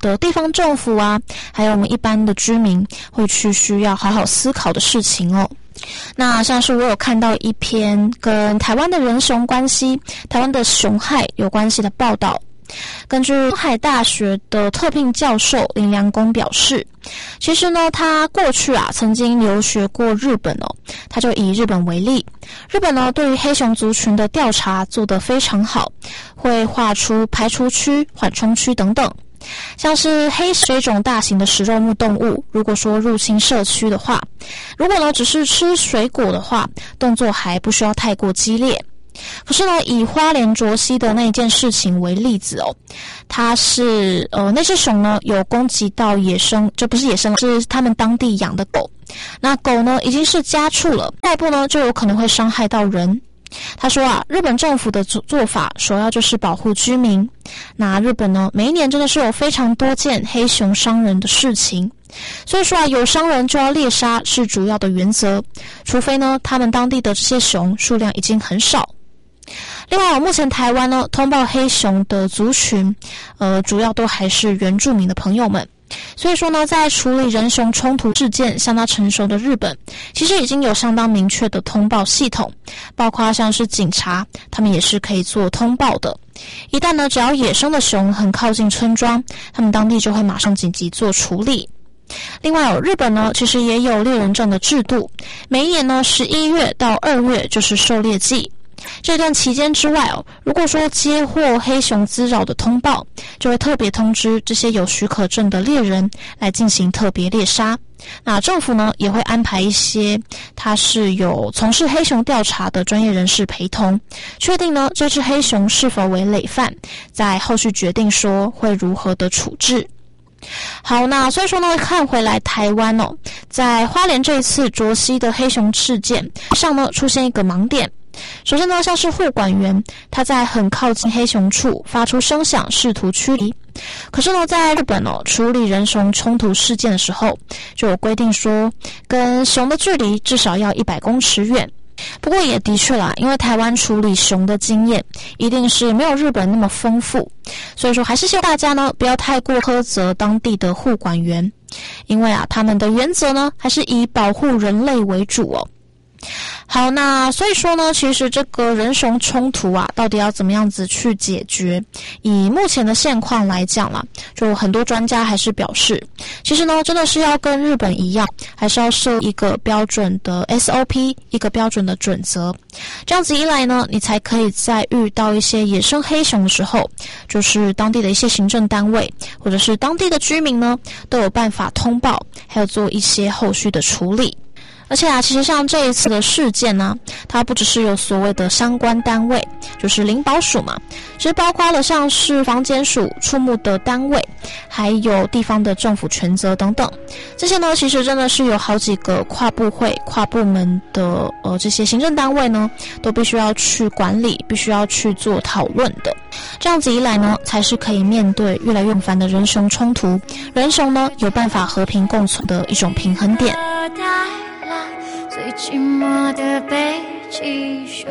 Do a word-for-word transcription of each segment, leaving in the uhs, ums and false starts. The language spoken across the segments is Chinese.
的地方政府啊，还有我们一般的居民会去需要好好思考的事情哦。那像是我有看到一篇跟台湾的人熊关系、台湾的熊害有关系的报道。根据东海大学的特聘教授林良公表示，其实呢，他过去啊曾经留学过日本哦。他就以日本为例，日本呢对于黑熊族群的调查做得非常好，会划出排除区、缓冲区等等。像是黑熊这种大型的食肉目动物，如果说入侵社区的话，如果呢只是吃水果的话，动作还不需要太过激烈。可是呢，以花莲卓溪的那一件事情为例子哦，它是呃那只熊呢有攻击到野生，就不是野生，是他们当地养的狗。那狗呢已经是家畜了，下一步呢就有可能会伤害到人。他说啊，日本政府的做法首要就是保护居民。那日本呢，每一年真的是有非常多件黑熊伤人的事情。所以说啊，有伤人就要猎杀是主要的原则，除非呢他们当地的这些熊数量已经很少。另外，目前台湾呢通报黑熊的族群，呃，主要都还是原住民的朋友们。所以说呢，在处理人熊冲突事件相当成熟的日本，其实已经有相当明确的通报系统，包括像是警察，他们也是可以做通报的。一旦呢，只要野生的熊很靠近村庄，他们当地就会马上紧急做处理。另外，日本呢其实也有猎人证的制度，每一年呢十一月到二月就是狩猎季。这段期间之外哦，如果说接获黑熊滋扰的通报，就会特别通知这些有许可证的猎人来进行特别猎杀。那政府呢也会安排一些他是有从事黑熊调查的专业人士陪同，确定呢这只黑熊是否为累犯，在后续决定说会如何的处置。好，那所以说呢，看回来台湾哦，在花莲这一次卓溪的黑熊事件上呢，出现一个盲点。首先呢，像是护管员，他在很靠近黑熊处发出声响，试图驱离。可是呢，在日本哦，处理人熊冲突事件的时候，就有规定说，跟熊的距离至少要一百公尺远。不过也的确啦，因为台湾处理熊的经验一定是没有日本那么丰富，所以说还是希望大家呢不要太过苛责当地的护管员，因为啊他们的原则呢还是以保护人类为主哦。好，那所以说呢，其实这个人熊冲突啊，到底要怎么样子去解决？以目前的现况来讲啦，就很多专家还是表示，其实呢，真的是要跟日本一样，还是要设一个标准的 S O P， 一个标准的准则。这样子一来呢，你才可以在遇到一些野生黑熊的时候，就是当地的一些行政单位或者是当地的居民呢，都有办法通报，还有做一些后续的处理。而且啊，其实像这一次的事件呢、啊，它不只是有所谓的相关单位，就是林保署嘛，其实包括了像是防检署出没的单位，还有地方的政府权责等等。这些呢，其实真的是有好几个跨部会、跨部门的呃这些行政单位呢，都必须要去管理，必须要去做讨论的。这样子一来呢，才是可以面对越来越频繁的人熊冲突，人熊呢有办法和平共存的一种平衡点。 最寂寞的北极熊，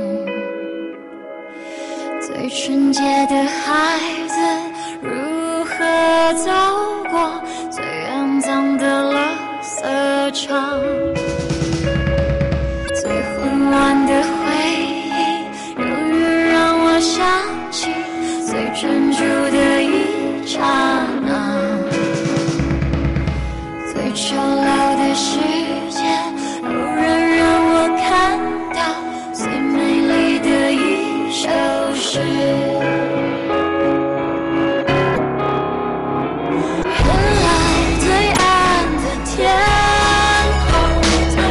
最纯洁的孩子如何走过最肮脏的垃圾场，最混乱的回忆永远让我想起最专注的一刹那，最丑陋的世界偶然让我看到最美丽的一首诗。原来最暗的天空，它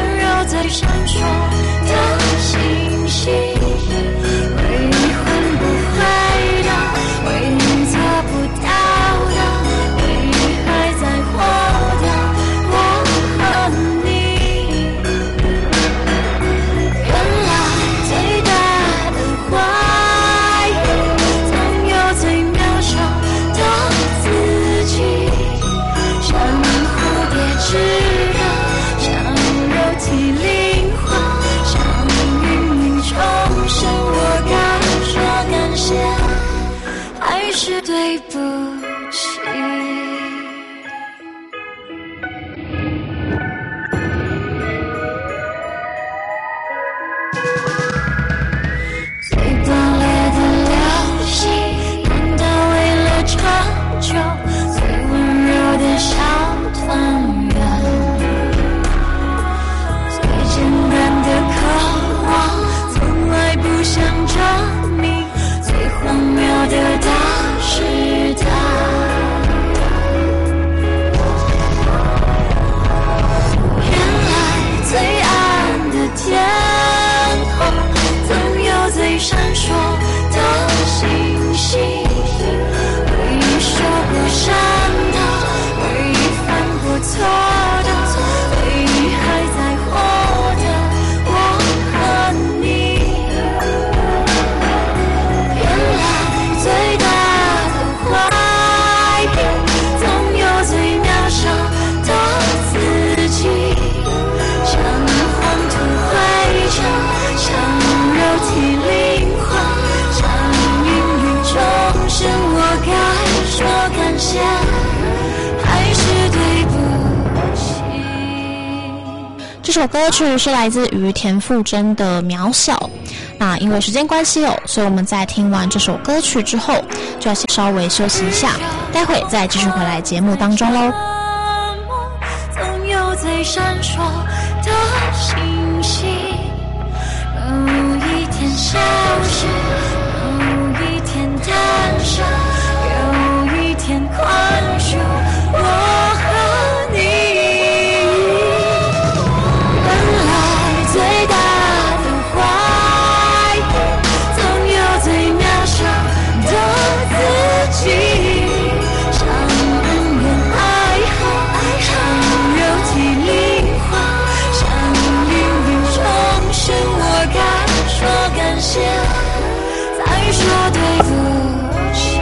首歌曲是来自于田馥甄的《渺小》。那因为时间关系哦，所以我们在听完这首歌曲之后，就要先稍微休息一下，待会再继续回来节目当中喽。 总有最闪烁的星星，有一天消失，有一天诞生，有一天宽恕我和你。原来最大的坏，总有最渺小的自己。像恩怨爱恨，像肉体灵魂，像芸芸众生，我该说感谢，再说对不起。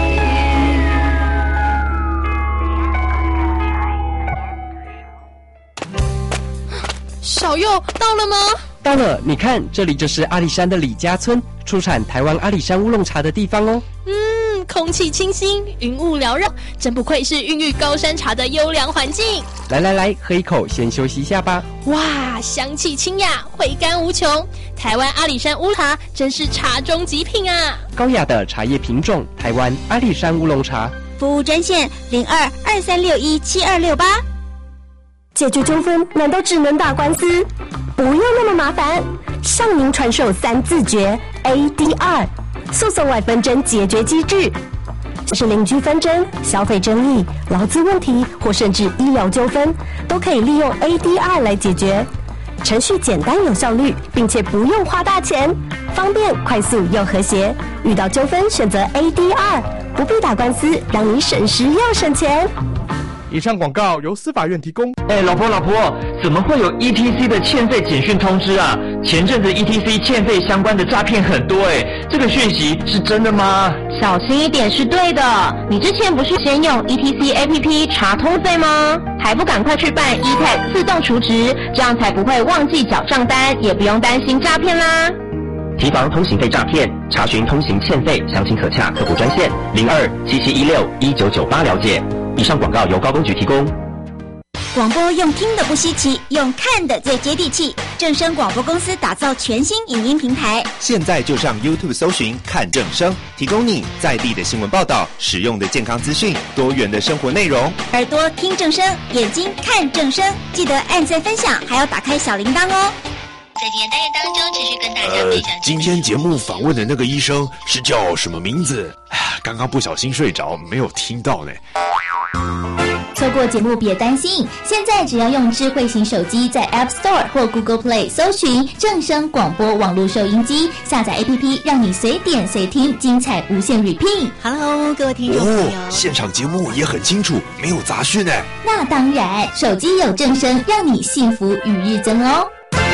小佑到了吗？ 到了，你看，这里就是阿里山的李家村，出产台湾阿里山乌龙茶的地方哦。 嗯，空气清新，云雾缭绕，真不愧是孕育高山茶的优良环境。 来来来，喝一口，先休息一下吧。 哇，香气清雅，回甘无穷。台湾阿里山乌茶真是茶中极品啊！ 高雅的茶叶品种，台湾阿里山乌龙茶。 服务专线零二二三六一七二六八。 解决纠纷难道只能打官司？不用那么麻烦，向您传授三字诀 A D R 诉讼外纷争解决机制。这是邻居纷争、消费争议、劳资问题或甚至医疗纠纷，都可以利用 A D R 来解决。程序简单有效率，并且不用花大钱，方便、快速又和谐。遇到纠纷选择 A D R， 不必打官司，让你省时又省钱。 以上广告由司法院提供。 哎，老婆老婆，怎么会有 E T C 的欠费简讯通知啊？前阵子 E T C 欠费相关的诈骗很多哎，这个讯息是真的吗？ 小心一点是对的。你之前不是先用 E T C A P P 查通费吗？还不赶快去办 E T A G 自动储值，这样才不会忘记缴账单，也不用担心诈骗啦。 提防通行费诈骗，查询通行欠费，详情可洽客服专线零二七七一六一九九八了解。以上广告由高公局提供。 广播用听的不稀奇，用看的最接地气。正声广播公司打造全新影音平台， 现在就上 YouTube 搜寻看正声，提供你在地的新闻报道、实用的健康资讯、多元的生活内容。 耳朵听正声，眼睛看正声，记得按赞分享，还要打开小铃铛哦。 在今天单元当中，持续跟大家分享、呃。 今天节目访问的那个医生是叫什么名字？刚刚不小心睡着，没有听到呢。 错过节目别担心，现在只要用智慧型手机在 App Store 或 Google Play 搜寻正声广播网络收音机，下载 A P P， 让你随点随听，精彩无限 repeat。Hello， 各位听众朋友， 哦，现场节目也很清楚，没有杂讯哎。 那当然，手机有正声，让你幸福与日增哦。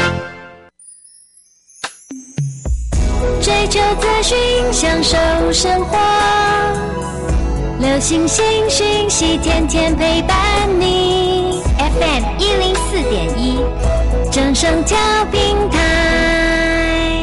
追求资讯，享受生活，流行新讯息，天天陪伴你。F M 一零四点一，正声调频台。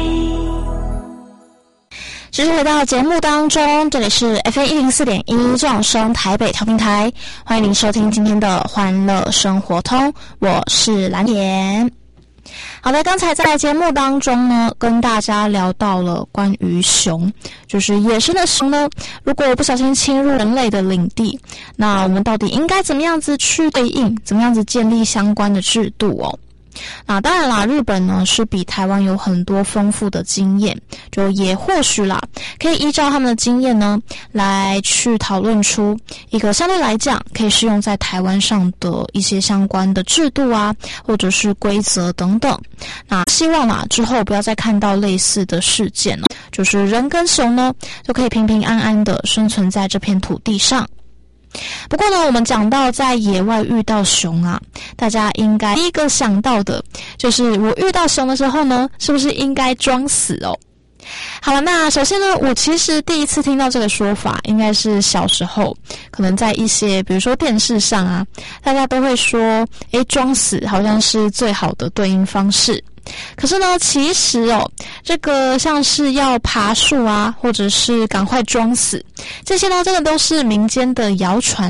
继续回到节目当中，这里是 F M 一零四点一正声台北调频台，欢迎您收听今天的欢乐生活通，我是蓝颜。好的，刚才在节目当中呢，跟大家聊到了关于熊，就是野生的熊呢，如果不小心侵入人类的领地，那我们到底应该怎么样子去对应，怎么样子建立相关的制度哦？那当然啦，日本呢是比台湾有很多丰富的经验，就也或许啦，可以依照他们的经验呢，来去讨论出一个相对来讲可以适用在台湾上的一些相关的制度啊，或者是规则等等。那希望啦，之后不要再看到类似的事件了，就是人跟熊呢都可以平平安安的生存在这片土地上。不过呢，我们讲到在野外遇到熊啊，大家应该第一个想到的就是我遇到熊的时候呢，是不是应该装死哦？好了，那首先呢，我其实第一次听到这个说法，应该是小时候，可能在一些比如说电视上啊，大家都会说，诶，装死好像是最好的对应方式。可是呢，其实哦，这个像是要爬树啊，或者是赶快装死，这些呢，真的都是民间的谣传啦。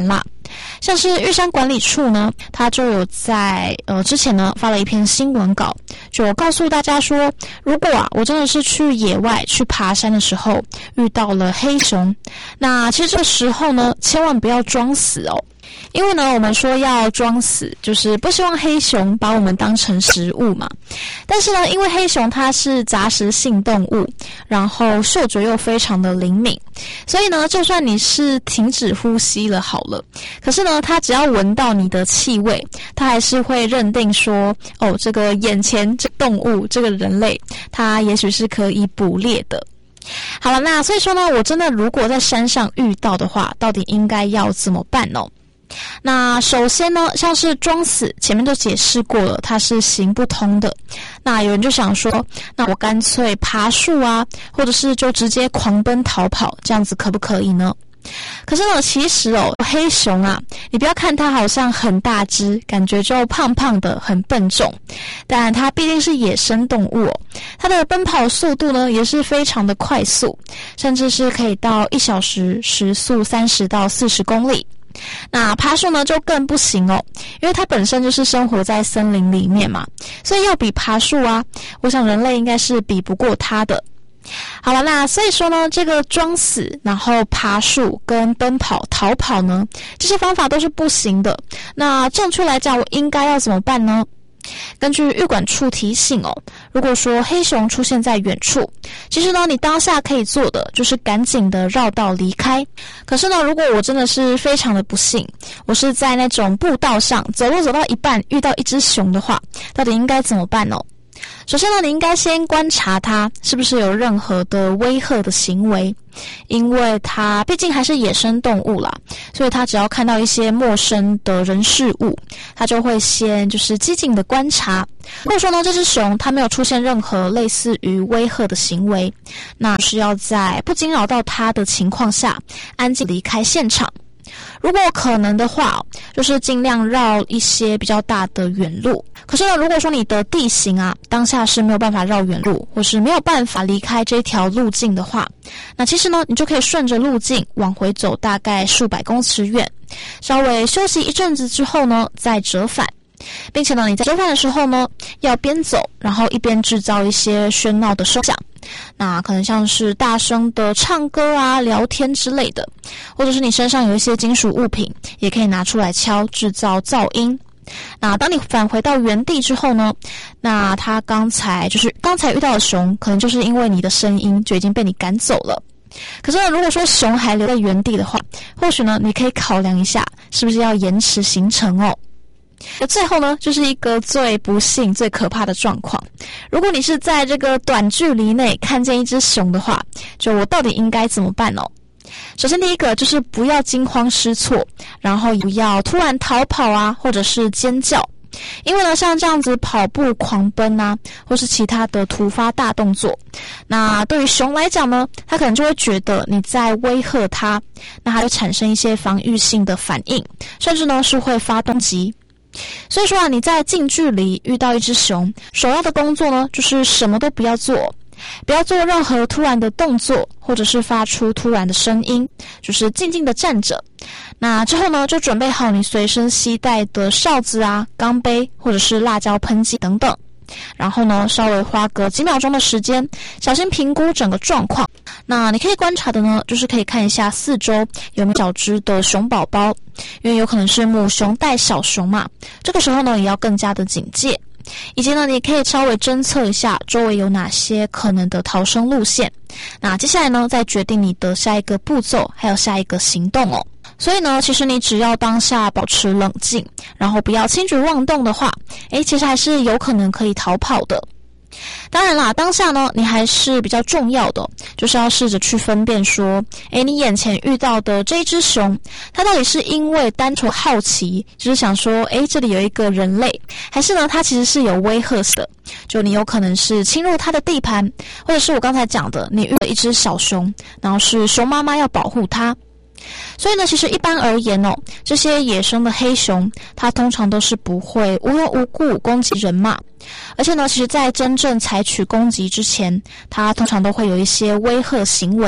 像是玉山管理处呢，他就有在呃之前呢发了一篇新闻稿，就告诉大家说，如果啊我真的是去野外去爬山的时候遇到了黑熊，那其实这个时候呢，千万不要装死哦。因为呢，我们说要装死，就是不希望黑熊把我们当成食物嘛。但是呢，因为黑熊它是杂食性动物，然后嗅觉又非常的灵敏，所以呢，就算你是停止呼吸了好了，可是呢，它只要闻到你的气味，它还是会认定说，哦，这个眼前这动物，这个人类，它也许是可以捕猎的。好了，那所以说呢，我真的如果在山上遇到的话，到底应该要怎么办呢？那首先呢，像是装死，前面都解释过了，它是行不通的。那有人就想说，那我干脆爬树啊，或者是就直接狂奔逃跑，这样子可不可以呢？可是呢，其实哦，黑熊啊，你不要看它好像很大只，感觉就胖胖的，很笨重，但它毕竟是野生动物哦，它的奔跑速度呢也是非常的快速，甚至是可以到一小时时速三十到四十公里。那爬树呢就更不行哦，因为它本身就是生活在森林里面嘛，所以要比爬树啊，我想人类应该是比不过它的。好了，那所以说呢，这个装死，然后爬树跟奔跑、逃跑呢，这些方法都是不行的。那正确来讲，我应该要怎么办呢？根据玉管处提醒哦，如果说黑熊出现在远处，其实呢，你当下可以做的就是赶紧的绕道离开。可是呢，如果我真的是非常的不幸，我是在那种步道上走路走到一半遇到一只熊的话，到底应该怎么办呢？首先呢，你应该先观察它是不是有任何的威吓的行为，因为它毕竟还是野生动物啦，所以它只要看到一些陌生的人事物，它就会先就是激进的观察。如果说呢，这只熊它没有出现任何类似于威吓的行为，那是要在不惊扰到它的情况下，安静离开现场。如果可能的话，就是尽量绕一些比较大的远路。可是呢，如果说你的地形啊，当下是没有办法绕远路，或是没有办法离开这条路径的话，那其实呢，你就可以顺着路径往回走大概数百公尺远，稍微休息一阵子之后呢，再折返。并且呢，你在折返的时候呢，要边走，然后一边制造一些喧闹的声响。那可能像是大声的唱歌啊、聊天之类的，或者是你身上有一些金属物品，也可以拿出来敲，制造噪音。那当你返回到原地之后呢，那他刚才就是刚才遇到的熊，可能就是因为你的声音就已经被你赶走了。可是呢，如果说熊还留在原地的话，或许呢，你可以考量一下，是不是要延迟行程哦。而最后呢，就是一个最不幸、最可怕的状况。如果你是在这个短距离内看见一只熊的话，就我到底应该怎么办哦？首先第一个就是不要惊慌失措，然后不要突然逃跑啊，或者是尖叫。因为呢，像这样子跑步狂奔啊，或是其他的突发大动作，那对于熊来讲呢，它可能就会觉得你在威吓它，那它会产生一些防御性的反应，甚至呢是会发动击。所以说啊，你在近距离遇到一只熊，首要的工作呢，就是什么都不要做，不要做任何突然的动作，或者是发出突然的声音，就是静静的站着。那之后呢，就准备好你随身携带的哨子啊、钢杯，或者是辣椒喷剂等等。然后呢，稍微花个几秒钟的时间，小心评估整个状况。那你可以观察的呢，就是可以看一下四周有没有小只的熊宝宝，因为有可能是母熊带小熊嘛，这个时候呢也要更加的警戒。以及呢，你可以稍微侦测一下周围有哪些可能的逃生路线。那接下来呢，再决定你的下一个步骤，还有下一个行动哦。所以呢，其实你只要当下保持冷静，然后不要轻举妄动的话，诶，其实还是有可能可以逃跑的。当然啦，当下呢，你还是比较重要的，就是要试着去分辨说，诶，你眼前遇到的这一只熊，它到底是因为单纯好奇，就是想说，诶，这里有一个人类，还是呢，它其实是有威吓的，就你有可能是侵入它的地盘，或者是我刚才讲的，你遇了一只小熊，然后是熊妈妈要保护它。所以呢，其实一般而言哦，这些野生的黑熊，它通常都是不会无缘无故攻击人嘛。而且呢，其实在真正采取攻击之前，它通常都会有一些威吓行为。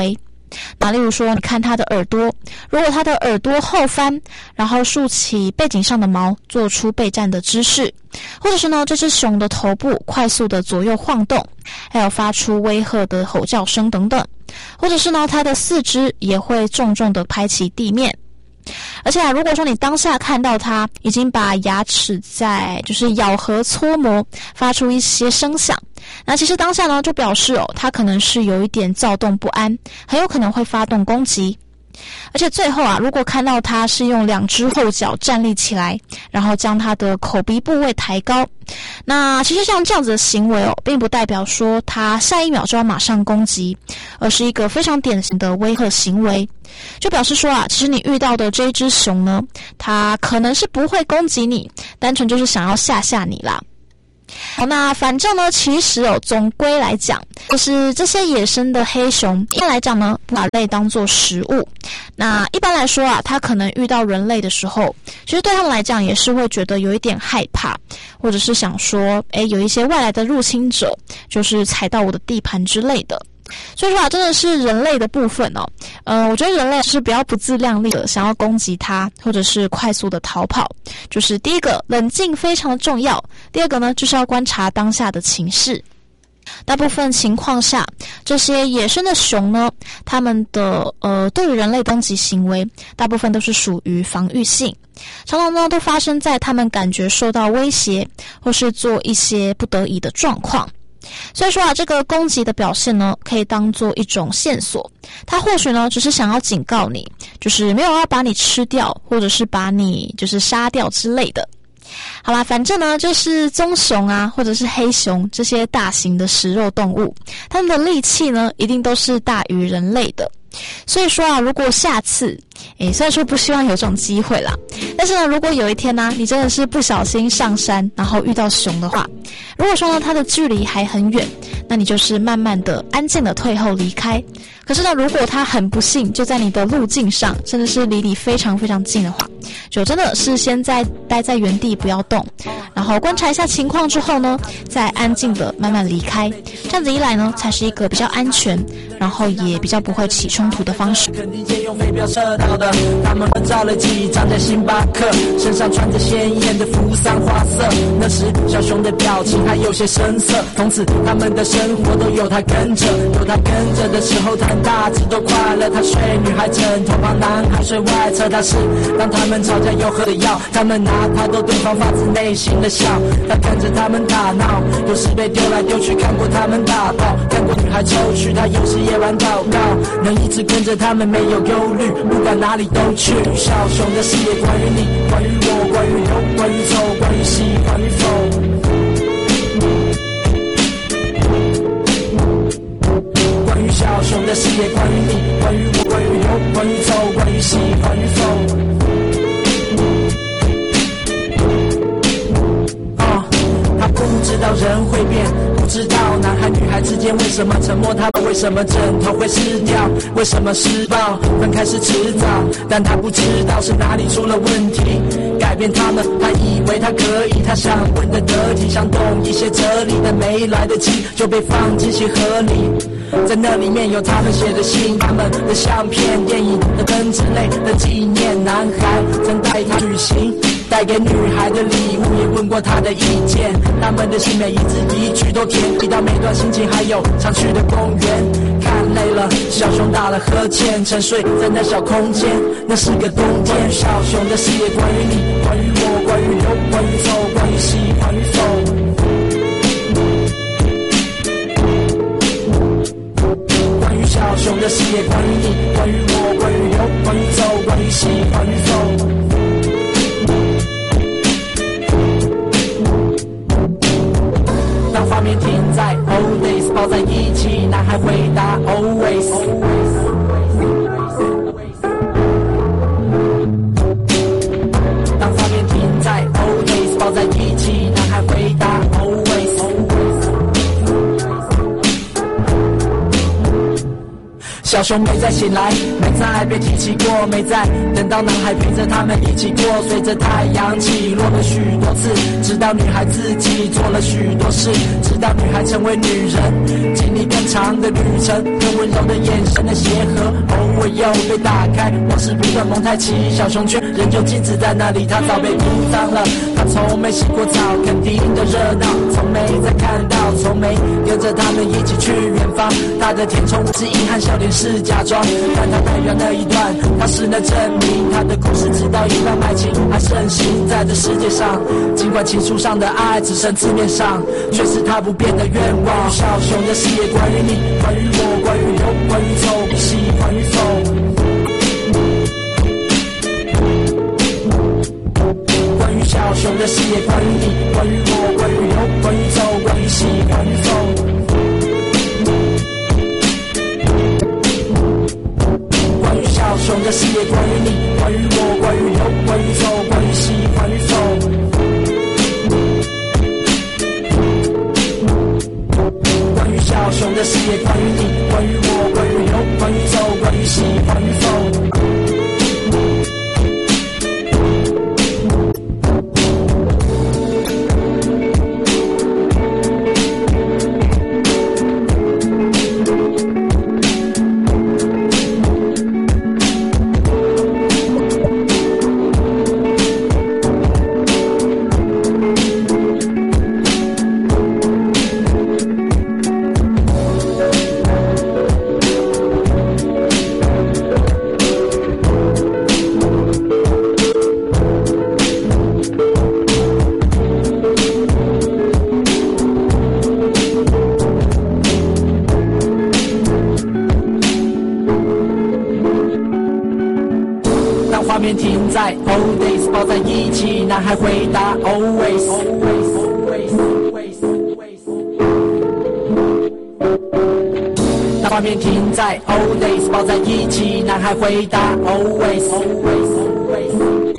那例如说，你看它的耳朵，如果它的耳朵后翻，然后竖起背景上的毛，做出备战的姿势，或者是呢，这只熊的头部快速的左右晃动，还有发出威吓的吼叫声等等，或者是呢，它的四肢也会重重的拍击地面。而且啊，如果说你当下看到它已经把牙齿在就是咬合搓磨，发出一些声响，那其实当下呢就表示哦，它可能是有一点躁动不安，很有可能会发动攻击。而且最后啊，如果看到它是用两只后脚站立起来，然后将它的口鼻部位抬高，那其实像这样子的行为哦，并不代表说它下一秒就要马上攻击，而是一个非常典型的威吓行为，就表示说啊，其实你遇到的这一只熊呢，它可能是不会攻击你，单纯就是想要吓吓你啦。好，那反正呢，其实哦，总归来讲，就是这些野生的黑熊，一般来讲呢，不把人类当作食物。那一般来说啊，它可能遇到人类的时候，其实对他们来讲也是会觉得有一点害怕，或者是想说，诶，有一些外来的入侵者，就是踩到我的地盘之类的。所以说啊，真的是人类的部分哦，呃，我觉得人类是比较不自量力的，想要攻击它，或者是快速的逃跑。就是第一个，冷静非常的重要；第二个呢，就是要观察当下的情势。大部分情况下，这些野生的熊呢，它们的呃对于人类攻击行为，大部分都是属于防御性，常常呢都发生在它们感觉受到威胁，或是做一些不得已的状况。所以说啊，这个攻击的表现呢，可以当做一种线索，它或许呢只是想要警告你，就是没有要把你吃掉，或者是把你就是杀掉之类的。好啦，反正呢就是棕熊啊，或者是黑熊这些大型的食肉动物，它们的力气呢一定都是大于人类的。所以说啊，如果下次诶，虽然说不希望有这种机会啦，但是呢，如果有一天呢、啊，你真的是不小心上山，然后遇到熊的话，如果说呢它的距离还很远，那你就是慢慢的、安静的退后离开。可是呢，如果它很不幸就在你的路径上，甚至是离你非常非常近的话，就真的是先在待在原地不要动，然后观察一下情况之后呢，再安静的慢慢离开。这样子一来呢，才是一个比较安全，然后也比较不会起冲突的方式。 肯定借用飞镖射到的，他们照了几张在星巴克，身上穿着鲜艳的扶桑花色。那时小熊的表情还有些生涩，从此他们的生活都有他跟着，有他跟着的时候，他大致都快乐。他睡女孩枕头旁，男孩睡外侧。他是当他们吵架又喝的药，他们拿他逗对方发自内心的笑。他跟着他们打闹，有时被丢来丢去，看过他们打炮，看过女孩抽搐。他有时夜晚祷告，能一直跟着他们没有忧虑，不管哪里都去。小熊的世界，关于你，关于我，关于有，关于走，关于喜，关于否。关于小熊的世界，关于你，关于我，关于有，关于走，关于喜，关于否。他不知道人会变，不知道男孩女孩之间为什么沉默，他为什么枕头会湿掉，为什么施暴分开是迟早，但他不知道是哪里出了问题，改变他们，他以为他可以，他想问得得体，想懂一些哲理，但没来得及就被放进鞋盒里。在那里面有他们写的信，他们的相片、电影的灯之类的纪念。男孩曾带他旅行，带给女孩的礼物，也问过她的意见。他们的信每一字一句都甜，提到每段心情，还有常去的公园。看累了，小熊打了呵欠，沉睡在那小空间。那是个冬天，小熊的世界，关于你，关于我，关于有，关于走，关于喜，关于否。小熊的世界，关于你，关于我，关于有，关于走，关于喜，关于否。当画面停在 old days， 抱在一起，男孩回答 always。当画面停在 old days， 抱在一起，男孩回答 always。 小熊没再醒来，没再被提起过，没再等到男孩陪着他们一起过，随着太阳起落了许多次，直到女孩自己做了许多事，直到女孩成为女人，经历更长的旅程，更温柔的眼神的鞋盒，偶尔又被打开，往事不断蒙太奇，小熊却仍旧静止在那里，它早被铺脏了，它从没洗过澡，肯定的热闹，从没再看到，从没跟着他们一起去远方，它的填充是遗憾，笑脸是假装，但它代表那一段，它是能证明它的故事直到一半，爱情还盛行在这世界上，尽管情书上的爱只剩字面上，却是它不变的愿望。小熊的视野，关于你，关于我，关于有，关于走，喜欢与否。关于小熊的视野，关于你，关于我，关于有，关于走，关于喜欢与否。关于小熊的视野，关于你，关于我，关于有，关于走，关于喜欢与否。关于小熊的视野，关于你，关于我，关于有，关于走，关于喜欢与否。Old days 抱在一起，男孩回答 Always Always Always Always Always。 当画面停在 Old days 抱在一起，男孩回答 Always Always Always Always。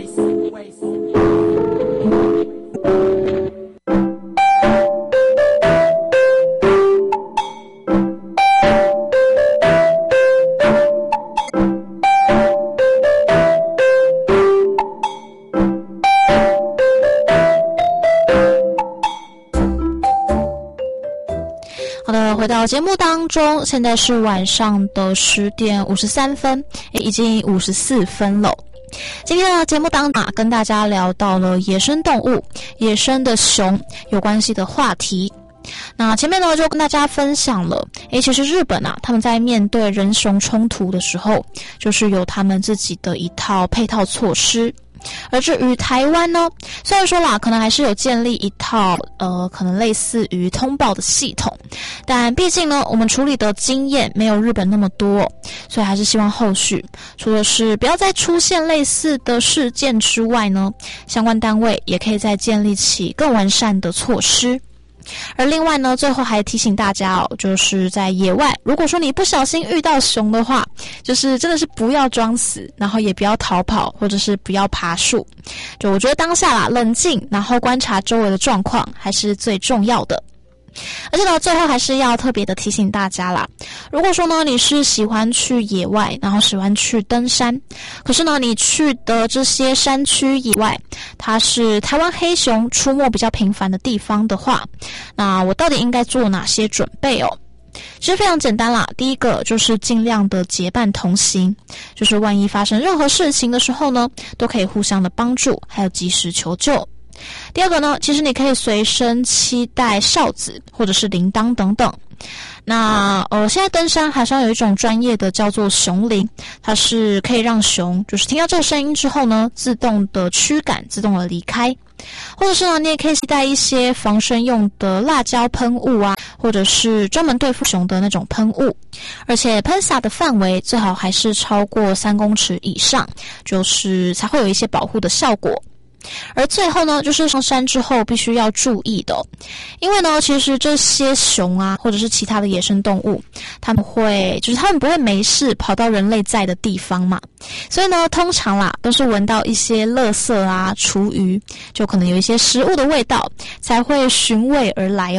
回到节目当中，现在是晚上的十点五十三分，已经五十四分了。今天的节目当中啊，跟大家聊到了野生动物、野生的熊有关系的话题。那前面呢就跟大家分享了，诶，其实日本啊，他们在面对人熊冲突的时候，就是有他们自己的一套配套措施。而至于台湾呢，虽然说啦，可能还是有建立一套呃，可能类似于通报的系统，但毕竟呢，我们处理的经验没有日本那么多，所以还是希望后续除了是不要再出现类似的事件之外呢，相关单位也可以再建立起更完善的措施。而另外呢，最后还提醒大家哦，就是在野外，如果说你不小心遇到熊的话，就是真的是不要装死，然后也不要逃跑，或者是不要爬树。就我觉得当下啦，冷静，然后观察周围的状况，还是最重要的。而且呢，最后还是要特别的提醒大家啦，如果说呢你是喜欢去野外，然后喜欢去登山，可是呢你去的这些山区以外，它是台湾黑熊出没比较频繁的地方的话，那我到底应该做哪些准备哦？其实非常简单啦，第一个就是尽量的结伴同行，就是万一发生任何事情的时候呢，都可以互相的帮助，还有及时求救。第二个呢，其实你可以随身携带哨子或者是铃铛等等。那呃，现在登山好像有一种专业的叫做熊铃，它是可以让熊就是听到这个声音之后呢，自动的驱赶，自动的离开。或者是呢，你也可以携带一些防身用的辣椒喷雾啊，或者是专门对付熊的那种喷雾，而且喷洒的范围最好还是超过三公尺以上，就是才会有一些保护的效果。而最后呢，就是上山之后必须要注意的，因为呢，其实这些熊啊，或者是其他的野生动物，他们会就是他们不会没事跑到人类在的地方嘛，所以呢，通常啦都是闻到一些垃圾啊、厨余，就可能有一些食物的味道，才会寻味而来哦。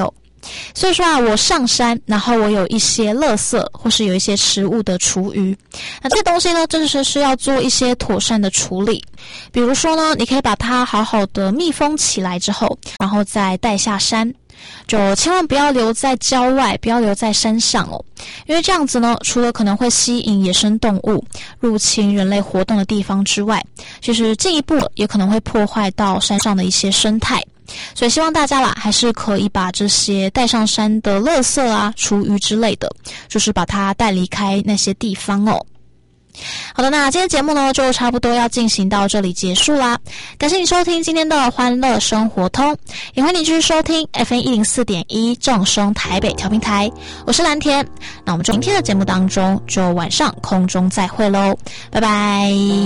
所以说啊，我上山，然后我有一些垃圾或是有一些食物的厨余，那这些东西呢，真的是是要做一些妥善的处理。比如说呢，你可以把它好好的密封起来之后，然后再带下山，就千万不要留在郊外，不要留在山上哦，因为这样子呢，除了可能会吸引野生动物入侵人类活动的地方之外，其实进一步也可能会破坏到山上的一些生态。所以希望大家啦，还是可以把这些带上山的垃圾啊、厨余之类的，就是把它带离开那些地方哦。好的，那今天节目呢就差不多要进行到这里结束啦。感谢你收听今天的欢乐生活通，也欢迎你继续收听 F M 一零四点一正声台北调频台，我是蓝田。那我们就明天的节目当中，就晚上空中再会喽，拜拜。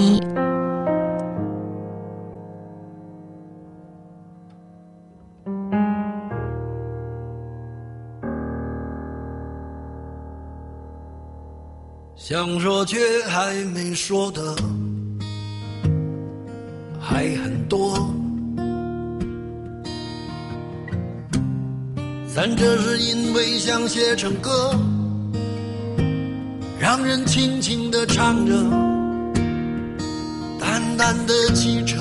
想说却还没说的还很多，但这是因为想写成歌，让人轻轻地唱着，淡淡的汽车，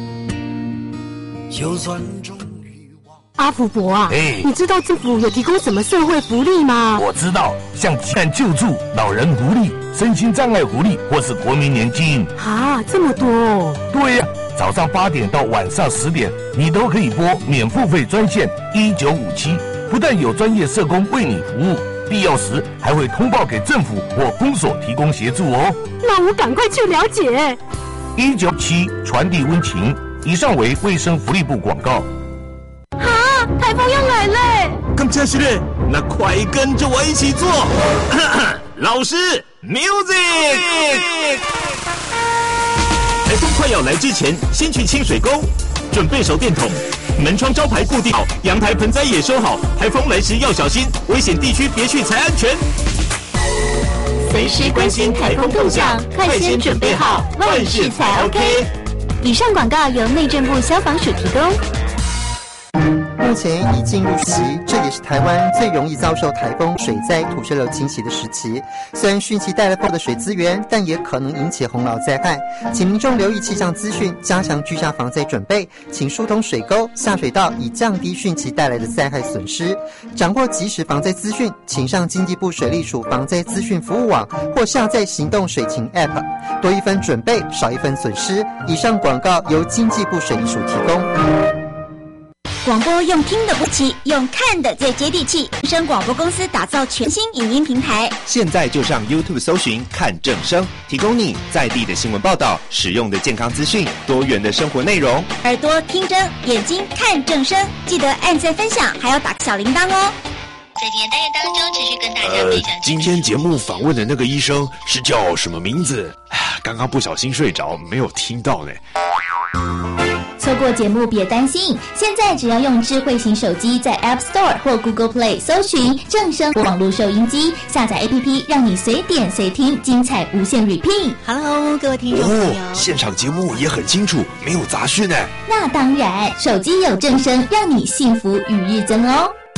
就算终于忘。 阿福伯啊， 哎， 你知道政府有提供什么社会福利吗？ 我知道，像急难救助、老人福利、身心障碍福利，或是国民年金。 啊，这么多哦！ 对呀、啊，早上八点到晚上十点，你都可以拨免付费专线一九五七，不但有专业社工为你服务，必要时还会通报给政府或公所提供协助哦。 那我赶快去了解。 一九七传递温情，以上为卫生福利部广告。 啊，台风要来嘞！ 咁真是嘞，那快跟着我一起做。老师 ，music。台风快要来之前，先去清水沟，准备手电筒，门窗招牌固定好，阳台盆栽也收好。台风来时要小心，危险地区别去才安全。 随时关心台风动向，快先准备好，万事才 OK。以上广告由内政部消防署提供。 目前已进入期，这也是台湾最容易遭受台风、水灾、土石流侵袭的时期。虽然汛期带来丰富的水资源，但也可能引起洪涝灾害。请民众留意气象资讯，加强居家防灾准备，请疏通水沟、下水道，以降低汛期带来的灾害损失。掌握即时防灾资讯，请上经济部水利署防灾资讯服务网或下载行动水情 App， 多一分准备，少一分损失。以上广告由经济部水利署提供。 广播用听的不齐，用看的最接地气。声广播公司打造全新影音平台， 现在就上 YouTube 搜寻看正声，提供你在地的新闻报道、实用的健康资讯、多元的生活内容。 耳朵听真，眼睛看正声，记得按赞分享，还要打小铃铛哦。 在今天单元当中，持续跟大家分享、呃。 今天节目访问的那个医生是叫什么名字？刚刚不小心睡着，没有听到呢。 错过节目别担心，现在只要用智慧型手机在 App Store 或 Google Play 搜寻正声网络收音机，下载 A P P 让你随点随听，精彩无限 repeat。Hello， 各位听众朋友， 哦，现场节目也很清楚，没有杂讯呢。 那当然，手机有正声，让你幸福与日增哦。